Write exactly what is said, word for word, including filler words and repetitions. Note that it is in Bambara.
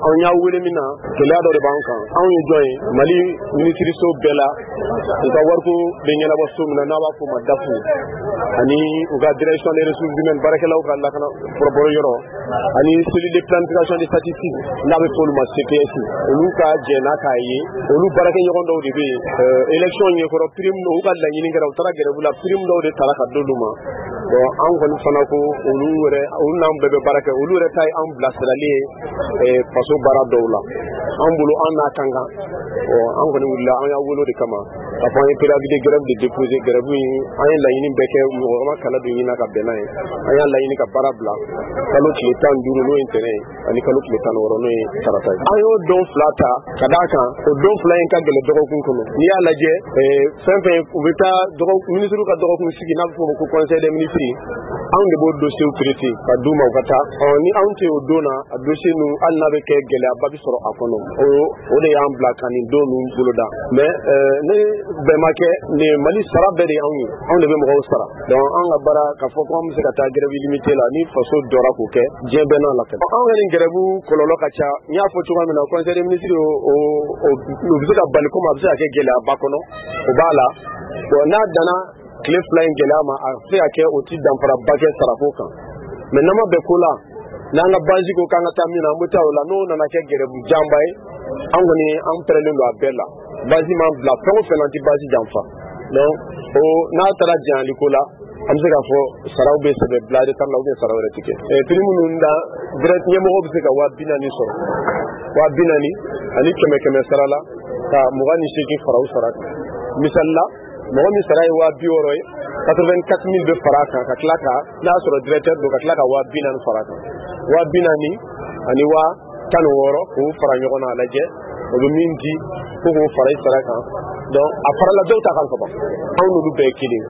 an y'a wele min na gɛlɛya dɔ de b'an kan anw ye jɔn ye Mali minisiriso bɛɛ la u ka wariko bɛ ɲɛnabɔ so min na n'a b'a fɔ o ma dafu ani u ka direction des ressources humaines baarakɛlaw ka lakana kɔrɔbɔrɔ yɔrɔ ani cellule de planification des statistiques n'a bɛ fɔ olu ma C P S olu ka jɛ n'a k'a ye olu baarakɛ ɲɔgɔn dɔw de bɛ yen élection ɲɛkɔrɔ prime u ka laɲini kɛra u taara gɛrɛbu la prime dɔw de tara ka d'olu ma bon an kɔni fana ko olu yɛrɛ olu n'an bɛɛ bɛ baara kɛ olu yɛrɛ ta ye an bilasirali ye faso baara dɔw la an bolo an n'a kan kan an kɔni wulila an y'a wolo de kama k'a fɔ an ye préavis de grève de déposer grève in an ye laɲini bɛɛ kɛ mɔgɔ ma kala don ɲina ka bɛn n'a ye an y'a laɲini ka baara bila kalo tile tan ni duuru n'o ye ntɛnɛn ye ani kalo tile tan ni wɔɔrɔ n'o ye tarata ye an y'o don fila ta ka d'a kan o don fila in ka gɛlɛn dɔgɔkun kɔnɔ n'i y'a lajɛ fɛn fɛn u bɛ taa minisiriw ka dɔgɔkun sigi n'a bɛ fɔ o ma ko conseil des ministres anw de b'o dossier traité ka d'u ma u ka taa ni anw tɛ o don na a dossier ninnu hali n'a bɛ kɛ gɛlɛyaba bɛ sɔrɔ a kɔnɔ o de y'an bila ka nin don ninnu boloda mais ne bɛn ma kɛ nin Mali sara bɛɛ de y'anw ye anw de bɛ mɔgɔw sara donc an ka baara k'a fɔ ko an bɛ se ka taa grève limité la ni faso jɔra k'o kɛ diɲɛ bɛɛ n'a lafiya anw ka nin grève kɔlɔlɔ ka ca n y'a fɔ cogoya min na conseil des ministres o bɛ se ka bali komi a bɛ se ka kɛ gɛlɛyaba kɔnɔ o b'a la bon n'a danna tile fila in gɛlɛya ma a se ka kɛ o ti danfaraba kɛ sarako kan mais n'an ma bɛn ko la n'an ka base ko k'an ka taa min na an bɛ taa o la n'o nana kɛ gɛrɛbu janba ye an kɔni an pɛrɛnnen don a bɛɛ la base m'an bila fɛn o fɛn na tɛ base janfa donc o n'a taara janyali ko la an bɛ se k'a fɔ saraw bɛ sɛbɛn bila de kan la ou bien sara wɛrɛ tɛ kɛ prix minnu da direct ɲɛmɔgɔ bɛ se ka waa bi naani sɔrɔ waa bi naani ani kɛmɛ kɛmɛ sara la ka mugan ni seegin fara u sara kan misali la mɔgɔ min sara ye waa bi wɔɔrɔ ye quatre-vingt-quatre mille bɛ fara kan ka tila ka n'a y'a sɔrɔ directeur don ka tila ka waa bi naani fara kan waa bi naani ani waa tan ni wɔɔrɔ k'o fara ɲɔgɔn na a lajɛ o bɛ min di ko k'o fara i sara kan donc a farala dɔw ta kan ka ban anw n'olu bɛɛ ye kelen